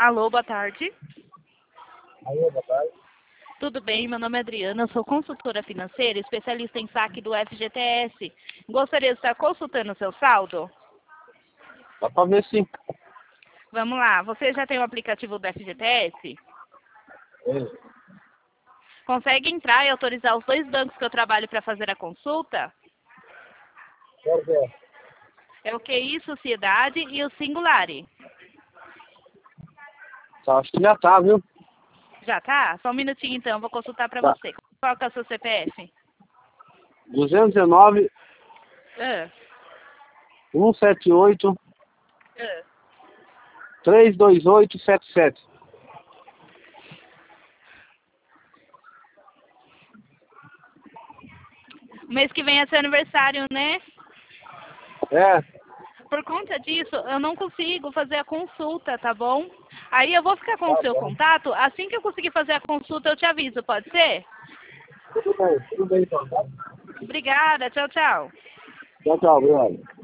Alô, boa tarde. Alô, boa tarde. Tudo bem? Meu nome é Adriana, sou consultora financeira, especialista em saque do FGTS. Gostaria de estar consultando o seu saldo? Dá pra ver sim. Vamos lá, você já tem o aplicativo do FGTS? É. Consegue entrar e autorizar os dois bancos que eu trabalho para fazer a consulta? Qual que é? É o QI Sociedade e o Singulari. Tá, acho que já tá, viu? Já tá? Só um minutinho então, vou consultar para Tá. você. Qual que é o seu CPF? 219 Ah, 178 ah. 32877. O mês que vem é seu aniversário, né? É. Por conta disso, eu não consigo fazer a consulta, tá bom? Aí eu vou ficar com o Tá seu bom. contato. Assim que eu conseguir fazer a consulta, eu te aviso, pode ser? Tudo bem então, tá? Obrigada, tchau, tchau. Tchau, tchau, obrigado.